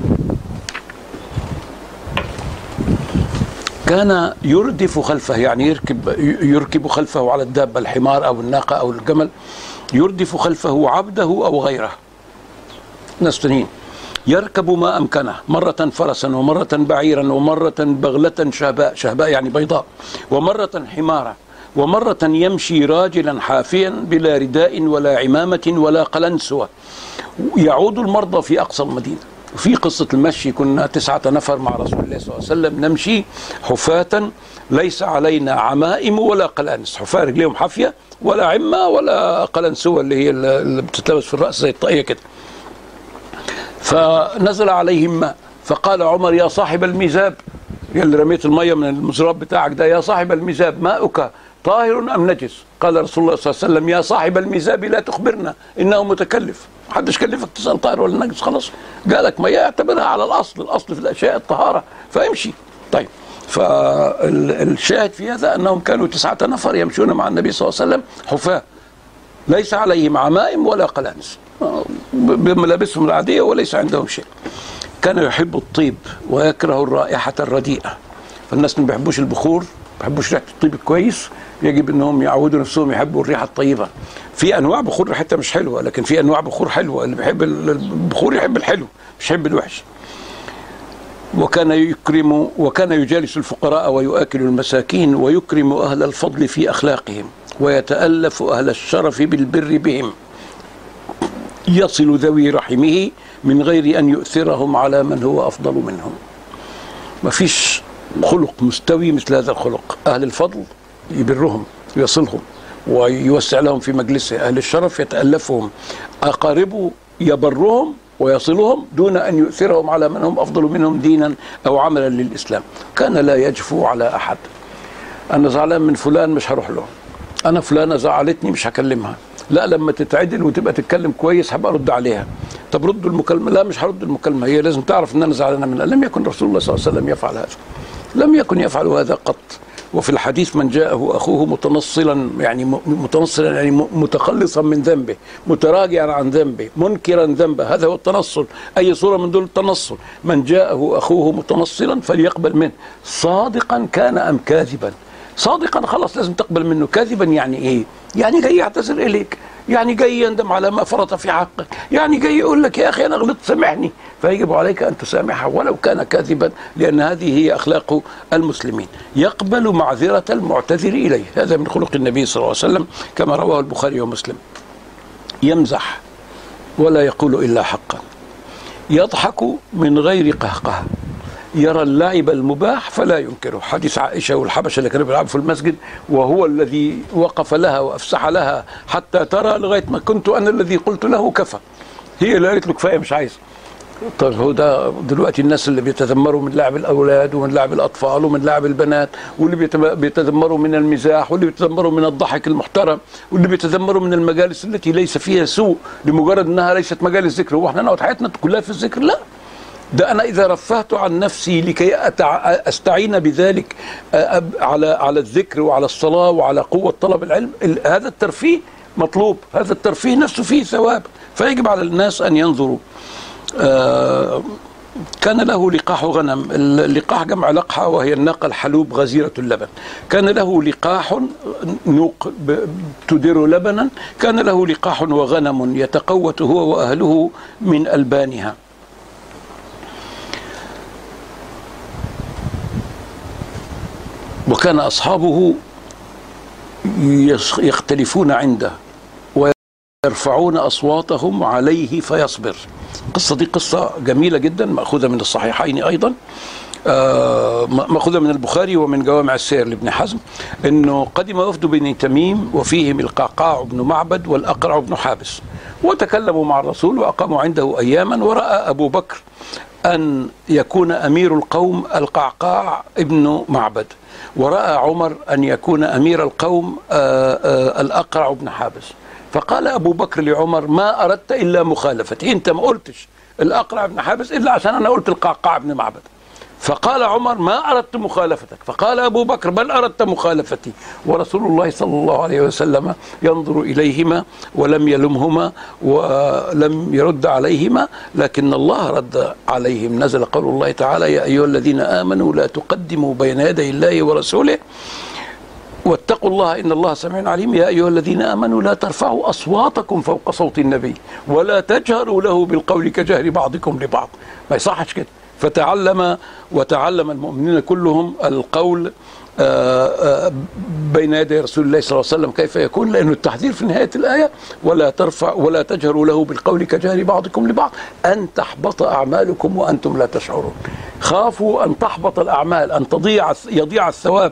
كان يردف خلفه، يعني يركب خلفه على الدابة، الحمار أو الناقة أو الجمل، يردف خلفه عبده أو غيره، ناس تانيين، يركب ما أمكنه، مرة فرسا ومرة بعيرا ومرة بغلة شهباء يعني بيضاء، ومرة حمارا، ومرة يمشي راجلا حافيا بلا رداء ولا عمامة ولا قلنسوة، يعود المرضى في أقصى المدينة. وفي قصة المشي كنا 9 نفر مع رسول الله صلى الله عليه وسلم نمشي حفاة ليس علينا عمائم ولا قلانس، حفاة رجليهم حافية ولا عمة ولا قلنسوة اللي هي اللي بتتلبس في الرأس زي الطاقية كده. فنزل عليهم ماء، فقال عمر: يا صاحب الميزاب، يا اللي رميت المية من المزراب بتاعك ده، يا صاحب الميزاب ماؤك طاهر أم نجس؟ قال رسول الله صلى الله عليه وسلم: يا صاحب الميزاب لا تخبرنا إنه متكلف، محدش كلفك تسأل طاهر ولا نجس، خلاص قالك مياه اعتبرها على الأصل في الأشياء الطهارة، فامشي. طيب، فالشاهد في هذا أنهم كانوا 9 نفر يمشون مع النبي صلى الله عليه وسلم حفاة ليس عليهم عمائم ولا قلانس، بملابسهم العادية وليس عندهم شيء. كان يحب الطيب ويكره الرائحة الرديئة، فالناس اللي ما بيحبوش البخور، ما بيحبوش ريحة الطيب الكويس، يجب انهم يعودوا نفسهم يحبوا الريحة الطيبة. في انواع بخور ريحتها مش حلوة، لكن في انواع بخور حلوة، اللي بيحب البخور يحب الحلو مش يحب الوحش. وكان يجالس الفقراء ويؤكل المساكين، ويكرم أهل الفضل في أخلاقهم، ويتألف أهل الشرف بالبر بهم، يصل ذوي رحمه من غير أن يؤثرهم على من هو أفضل منهم. ما فيش خلق مستوي مثل هذا الخلق. أهل الفضل يبرهم ويصلهم ويوسع لهم في مجلسه، أهل الشرف يتألفهم، أقاربه يبرهم ويصلهم دون أن يؤثرهم على من هم أفضل منهم دينا أو عملا للإسلام. كان لا يجفو على أحد. أنا زعلان من فلان مش هروح له، أنا فلانة زعلتني مش هكلمها، لا، لما تتعدل وتبقى تتكلم كويس هبقى أرد عليها. طب ردوا المكالمة، لا مش هرد المكالمة، هي لازم تعرف أن أنا زعلانة منها. لم يكن رسول الله صلى الله عليه وسلم يفعل هذا، لم يكن يفعل هذا قط. وفي الحديث: من جاءه أخوه متنصلا يعني متخلصا من ذنبه، متراجعا عن ذنبه، منكرا ذنبه، هذا هو التنصل. أي صورة من دول التنصل. من جاءه أخوه متنصلا فليقبل منه، صادقا كان أم كاذبا. صادقا خلاص لازم تقبل منه، كاذبا يعني إيه؟ يعني جاي يعتذر إليك، يعني جاي يندم على ما فرط في حقك، يعني جاي يقول لك يا أخي أنا غلطت سامحني، فيجب عليك أن تسامحه ولو كان كاذبا، لأن هذه هي أخلاق المسلمين. يقبل معذرة المعتذر إليه، هذا من خلق النبي صلى الله عليه وسلم كما رواه البخاري ومسلم. يمزح ولا يقول إلا حقا، يضحك من غير قهقه، يرى اللعب المباح فلا ينكره. حديث عائشة والحبشة اللي كانوا بيلعبوا في المسجد، وهو الذي وقف لها وأفسح لها حتى ترى، لغاية ما كنت أنا الذي قلت له كفى، هي اللي قالت له كفاية مش عايز. طيب هو ده دلوقتي الناس اللي بيتذمروا من لعب الأولاد ومن لعب الأطفال ومن لعب البنات، واللي بيتذمروا من المزاح، واللي بيتذمروا من الضحك المحترم، واللي بيتذمروا من المجالس التي ليس فيها سوء لمجرد أنها ليست مجالس ذكر. وإحنا نقعد حياتنا كلها في الذكر؟ لا، ده أنا إذا رفهت عن نفسي لكي أستعين بذلك على الذكر وعلى الصلاة وعلى قوة طلب العلم، هذا الترفيه مطلوب، هذا الترفيه نفسه فيه ثواب، فيجب على الناس أن ينظروا. كان له لقاح غنم، اللقاح جمع لقحة وهي الناقة الحلوب غزيرة اللبن. كان له لقاح نوق تدر لبنا، كان له لقاح وغنم يتقوت هو وأهله من ألبانها. وكان أصحابه يختلفون عنده ويرفعون أصواتهم عليه فيصبر. القصة دي قصة جميلة جدا، مأخوذة من الصحيحين أيضا، مأخوذة من البخاري ومن جوامع السير لابن حزم، أنه قدم وفد بني تميم وفيهم القعقاع بن معبد والأقرع بن حابس، وتكلموا مع الرسول وأقاموا عنده أياما. ورأى أبو بكر أن يكون أمير القوم القعقاع ابن معبد، ورأى عمر أن يكون أمير القوم الأقرع بن حابس. فقال أبو بكر لعمر: ما أردت إلا مخالفتي، أنت ما قلتش الأقرع بن حابس إلا عشان أنا قلت القعقاع بن معبد. فقال عمر: ما أردت مخالفتك. فقال أبو بكر: بل أردت مخالفتي. ورسول الله صلى الله عليه وسلم ينظر إليهما ولم يلمهما ولم يرد عليهما، لكن الله رد عليهم. نزل قول الله تعالى: يا أيها الذين آمنوا لا تقدموا بين يدي الله ورسوله واتقوا الله إن الله سميع عليم. يا أيها الذين آمنوا لا ترفعوا أصواتكم فوق صوت النبي ولا تجهروا له بالقول كجهر بعضكم لبعض. ما يصحش كده. وتعلم المؤمنين كلهم القول بين يدي رسول الله صلى الله عليه وسلم كيف يكون، لأنه التحذير في نهاية الآية: ولا تجهروا له بالقول كجهر بعضكم لبعض أن تحبط أعمالكم وأنتم لا تشعرون. خافوا أن تحبط الأعمال، أن يضيع الثواب.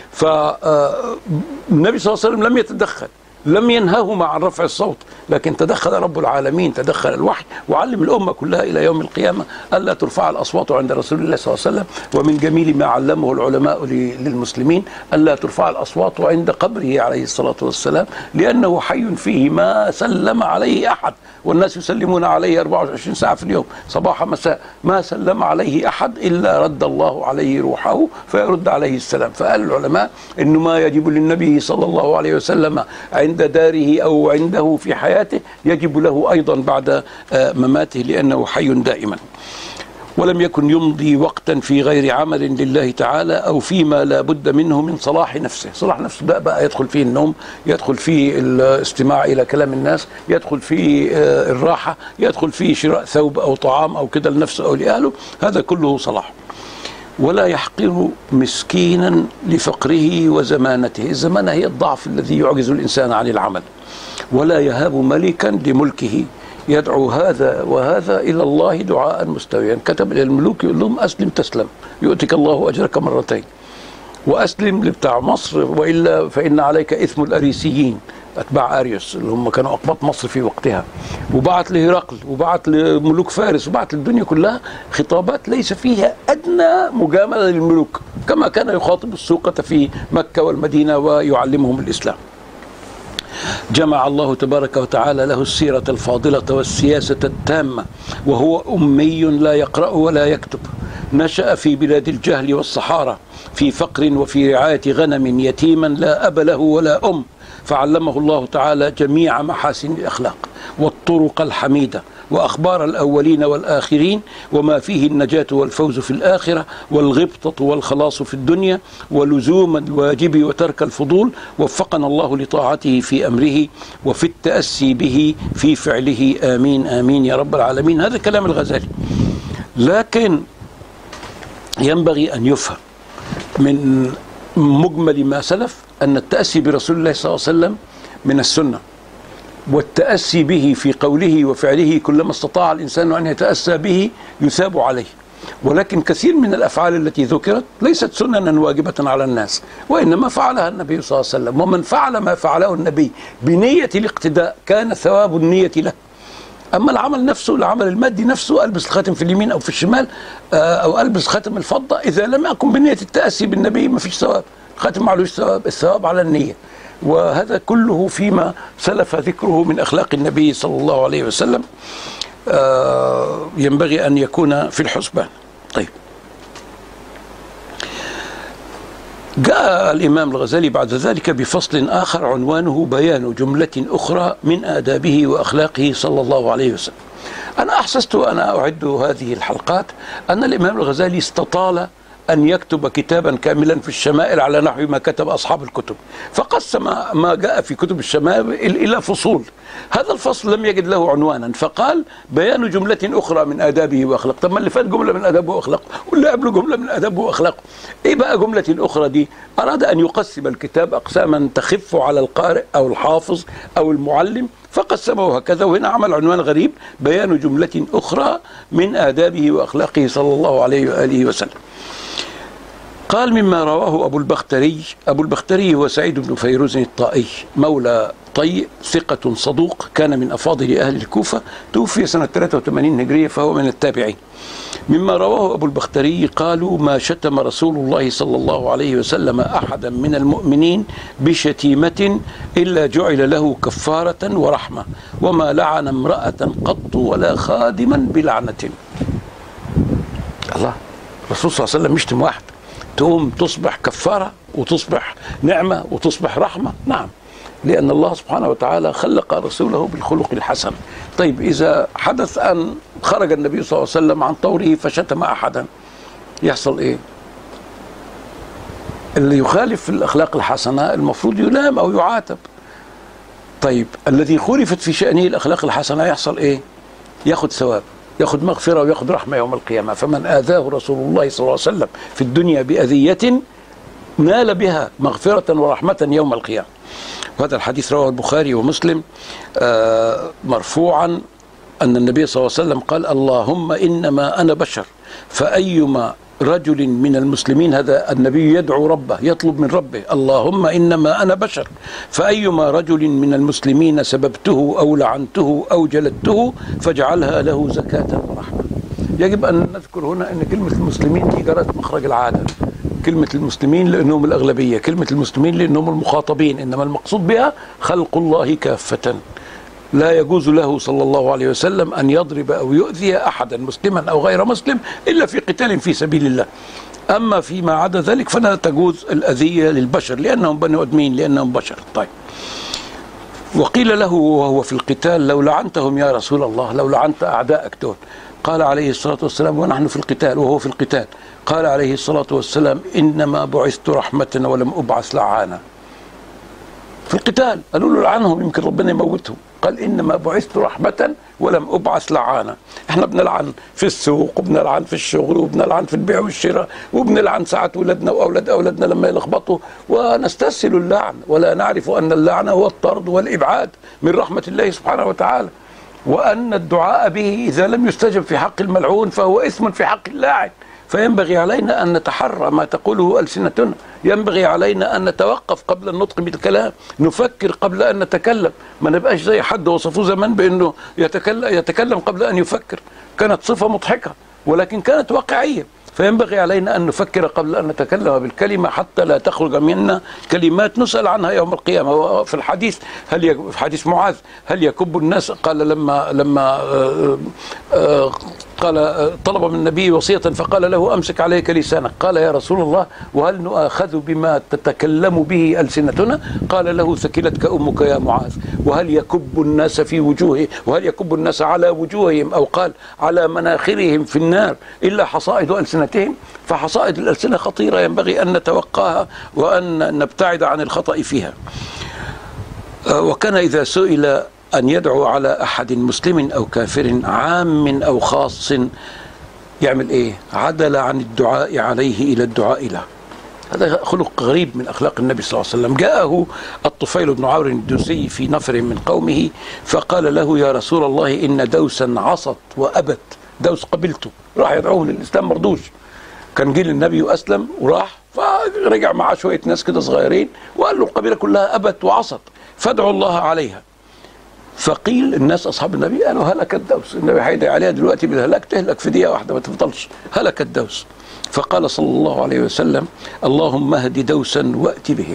فالنبي صلى الله عليه وسلم لم يتدخل، لم ينههما عن رفع الصوت، لكن تدخل رب العالمين، تدخل الوحي وعلم الأمة كلها إلى يوم القيامة ألا ترفع الأصوات عند رسول الله صلى الله عليه وسلم. ومن جميل ما علمه العلماء للمسلمين ألا ترفع الأصوات عند قبره عليه الصلاة والسلام، لأنه حي فيه ما سلم عليه أحد، والناس يسلمون عليه 24 ساعة في اليوم صباح مساء، ما سلم عليه أحد إلا رد الله عليه روحه فيرد عليه السلام. فقال العلماء إنه ما يجب للنبي صلى الله عليه وسلم عند داره أو عنده في حياته يجب له أيضا بعد مماته، لأنه حي دائما. ولم يكن يمضي وقتا في غير عمل لله تعالى أو فيما لا بد منه من صلاح نفسه. صلاح نفسه ده بقى يدخل فيه النوم، يدخل فيه الاستماع إلى كلام الناس، يدخل فيه الراحة، يدخل فيه شراء ثوب أو طعام أو كده لنفسه أو لأهله، هذا كله صلاح. ولا يحقر مسكينا لفقره وزمانته. الزمانة هي الضعف الذي يعجز الإنسان عن العمل. ولا يهاب ملكا لملكه، يدعو هذا وهذا إلى الله دعاء مستويا. كتب إلى الملوك يقول لهم: أسلم تسلم يؤتك الله أجرك مرتين، وأسلم لبتاع مصر وإلا فإن عليك إثم الأريسيين، أتباع أريوس اللي هم كانوا أقباط مصر في وقتها. وبعت لهرقل وبعت لملوك فارس وبعت للدنيا كلها خطابات ليس فيها أدنى مجاملة للملوك، كما كان يخاطب السوقة في مكة والمدينة ويعلمهم الإسلام. جمع الله تبارك وتعالى له السيرة الفاضلة والسياسة التامة، وهو أمي لا يقرأ ولا يكتب. نشأ في بلاد الجهل والصحارى في فقر وفي رعاية غنم، يتيما لا أب له ولا أم، فعلمه الله تعالى جميع محاسن الأخلاق والطرق الحميدة وأخبار الأولين والآخرين، وما فيه النجاة والفوز في الآخرة والغبطة والخلاص في الدنيا ولزوم الواجب وترك الفضول. وفقنا الله لطاعته في أمره وفي التأسي به في فعله، آمين آمين يا رب العالمين. هذا كلام الغزالي، لكن ينبغي أن يفهم من مجمل ما سلف أن التأسي برسول الله صلى الله عليه وسلم من السنة، والتأسي به في قوله وفعله كلما استطاع الإنسان أن يتأسى به يثاب عليه. ولكن كثير من الأفعال التي ذكرت ليست سننا واجبة على الناس، وإنما فعلها النبي صلى الله عليه وسلم. ومن فعل ما فعله النبي بنية الاقتداء كان ثواب النية له. أما العمل نفسه، العمل المادي نفسه، ألبس الخاتم في اليمين أو في الشمال أو ألبس خاتم الفضة، إذا لم يكن بنية التأسي بالنبي ما فيش ثواب. الخاتم معلوش ثواب، الثواب على النية. وهذا كله فيما سلف ذكره من أخلاق النبي صلى الله عليه وسلم ينبغي أن يكون في الحسبان. طيب، جاء الإمام الغزالي بعد ذلك بفصل آخر عنوانه بيان جملة أخرى من آدابه وأخلاقه صلى الله عليه وسلم. أنا أحسست وأنا أعد هذه الحلقات أن الإمام الغزالي استطال أن يكتب كتابا كاملا في الشمائل على نحو ما كتب أصحاب الكتب، فقسم ما جاء في كتب الشمائل إلى فصول. هذا الفصل لم يجد له عنوانا، فقال بيان جملة أخرى من آدابه وأخلاقه. طب ما اللي فات جملة من آدابه وأخلاقه، واللي قبله جملة من آدابه وأخلاقه، إيه بقى جملة أخرى دي؟ أراد أن يقسم الكتاب أقساما تخف على القارئ أو الحافظ أو المعلم، فقسمه هكذا. وهنا عمل عنوان غريب: بيان جملة أخرى من آدابه وأخلاقه صلى الله عليه وآله وسلم. قال مما رواه أبو البختري. أبو البختري هو سعيد بن فيروز الطائي مولى طي، ثقة صدوق، كان من أفاضل أهل الكوفة، توفي سنة 83 هجرية، فهو من التابعين. مما رواه أبو البختري قالوا: ما شتم رسول الله صلى الله عليه وسلم أحدا من المؤمنين بشتيمة إلا جعل له كفارة ورحمة، وما لعن امرأة قط ولا خادما بلعنة. الله، الرسول صلى الله عليه وسلم يشتم واحد تقوم تصبح كفارة وتصبح نعمة وتصبح رحمة؟ نعم، لأن الله سبحانه وتعالى خلق رسوله بالخلق الحسن. طيب، إذا حدث أن خرج النبي صلى الله عليه وسلم عن طوره فشتم أحدا، يحصل إيه؟ اللي يخالف في الأخلاق الحسنة المفروض يلام أو يعاتب. طيب، الذي خلفت في شأنه الأخلاق الحسنة يحصل إيه؟ ياخد ثواب، ياخد مغفرة وياخد رحمة يوم القيامة. فمن آذاه رسول الله صلى الله عليه وسلم في الدنيا بأذية نال بها مغفرة ورحمة يوم القيامة. وهذا الحديث رواه البخاري ومسلم مرفوعا أن النبي صلى الله عليه وسلم قال: اللهم إنما أنا بشر، فأيما رجل من المسلمين، هذا النبي يدعو ربه، يطلب من ربه: اللهم إنما أنا بشر، فأيما رجل من المسلمين سببته أو لعنته أو جلدته فاجعلها له زكاة ورحمة. يجب أن نذكر هنا أن كلمة المسلمين دي جرت مخرج العادة. كلمة المسلمين لأنهم الأغلبية، كلمة المسلمين لأنهم المخاطبين، إنما المقصود بها خلق الله كافة. لا يجوز له صلى الله عليه وسلم أن يضرب أو يؤذي أحدا مسلما أو غير مسلم إلا في قتال في سبيل الله. أما فيما عدا ذلك فلا تجوز الأذية للبشر، لأنهم بني آدمين، لأنهم بشر. طيب، وقيل له وهو في القتال: لو لعنتهم يا رسول الله، لو لعنت أعداءك دول. قال عليه الصلاة والسلام ونحن في القتال، وهو في القتال، قال عليه الصلاة والسلام: إنما بعثت رحمة ولم أبعث لعانا. في القتال قالوا له لعنهم يمكن ربنا يموتهم، قال: إنما بعثت رحمة ولم أبعث لعانا. احنا بنلعن في السوق، وبنلعن في الشغل، وبنلعن في البيع والشراء، وبنلعن ساعات أولادنا وأولاد أولادنا لما يلخبطوا، ونستسهل اللعن ولا نعرف أن اللعن هو الطرد والإبعاد من رحمة الله سبحانه وتعالى، وأن الدعاء به إذا لم يستجب في حق الملعون فهو إثم في حق اللاعن. فينبغي علينا أن نتحرى ما تقوله ألسنتنا، ينبغي علينا أن نتوقف قبل النطق بالكلام، نفكر قبل أن نتكلم، ما نبقاش زي حد وصفوه زمان بأنه يتكلم قبل أن يفكر. كانت صفة مضحكة ولكن كانت واقعية. فينبغي علينا أن نفكر قبل أن نتكلم بالكلمة حتى لا تخرج منا كلمات نسأل عنها يوم القيامة. وفي الحديث في حديث معاذ: هل يكب الناس؟ قال لما قال طلب من النبي وصية فقال له: أمسك عليك لسانك. قال: يا رسول الله، وهل نؤاخذ بما تتكلم به ألسنتنا؟ قال له: ثكلتك أمك يا معاذ. وهل يكب الناس في وجوههم، وهل يكب الناس على وجوههم، أو قال على مناخرهم في النار، إلا حصائد ألسنتهم؟ فحصائد الألسنة خطيرة، ينبغي أن نتوقاها وأن نبتعد عن الخطأ فيها. وكان إذا سئل أن يدعو على أحد مسلم أو كافر، عام أو خاص، يعمل إيه؟ عدل عن الدعاء عليه إلى الدعاء له. هذا خلق غريب من أخلاق النبي صلى الله عليه وسلم. جاءه الطفيل بن عمرو الدوسي في نفر من قومه فقال له: يا رسول الله، إن دوسا عصت وأبت. دوس قبلته، راح يدعوه للإسلام مرضوش. كان جيل النبي وأسلم وراح، فرجع معاه شوية ناس كده صغيرين وقال له: القبيلة كلها أبت وعصت، فادعوا الله عليها. فقيل الناس أصحاب النبي قالوا: هلكت دوس، النبي هيدعي عليها دلوقتي بالهلاك، تهلك في دقيقة واحدة ما تفضلش، هلكت دوس. فقال صلى الله عليه وسلم: اللهم اهد دوسا وأت بهم.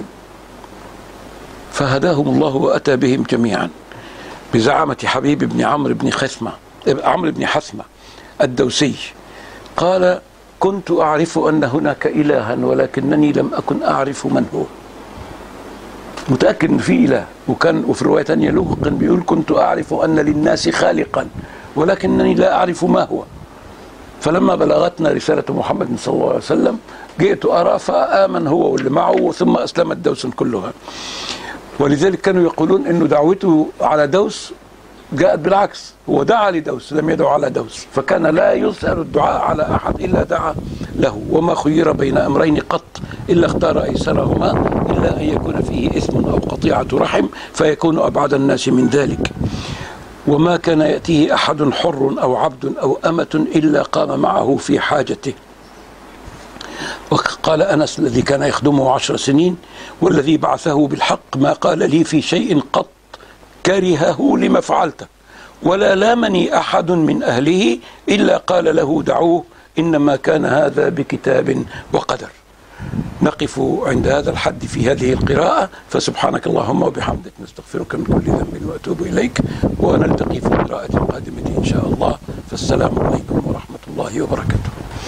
فهداهم الله وأتى بهم جميعا بزعامة حبيب بن عمرو بن حثمة الدوسي. قال: كنت أعرف أن هناك إلها ولكنني لم أكن أعرف من هو. متأكد أن في إله، وفي رواية ثانية له كان بيقول: كنت أعرف أن للناس خالقا ولكنني لا أعرف ما هو. فلما بلغتنا رسالة محمد صلى الله عليه وسلم جئت أرى، فآمن هو واللي معه، ثم أسلمت دوس كلها. ولذلك كانوا يقولون أنه دعوته على دوس جاءت بالعكس، هو دعا لدوس لم يدعو على دوس، فكان لا يسأل الدعاء على أحد إلا دعا له. وما خير بين أمرين قط إلا اختار أيسرهما، إلا أن يكون فيه إثم أو قطيعة رحم فيكون أبعد الناس من ذلك. وما كان يأتيه أحد حر أو عبد أو أمة إلا قام معه في حاجته. وقال أنس الذي كان يخدمه 10 سنين: والذي بعثه بالحق ما قال لي في شيء قط كرهه لما فعلته، ولا لامني أحد من أهله إلا قال له دعوه، إنما كان هذا بكتاب وقدر. نقف عند هذا الحد في هذه القراءة، فسبحانك اللهم وبحمدك نستغفرك من كل ذنب وأتوب إليك، ونلتقي في القراءة القادمة إن شاء الله. فالسلام عليكم ورحمة الله وبركاته.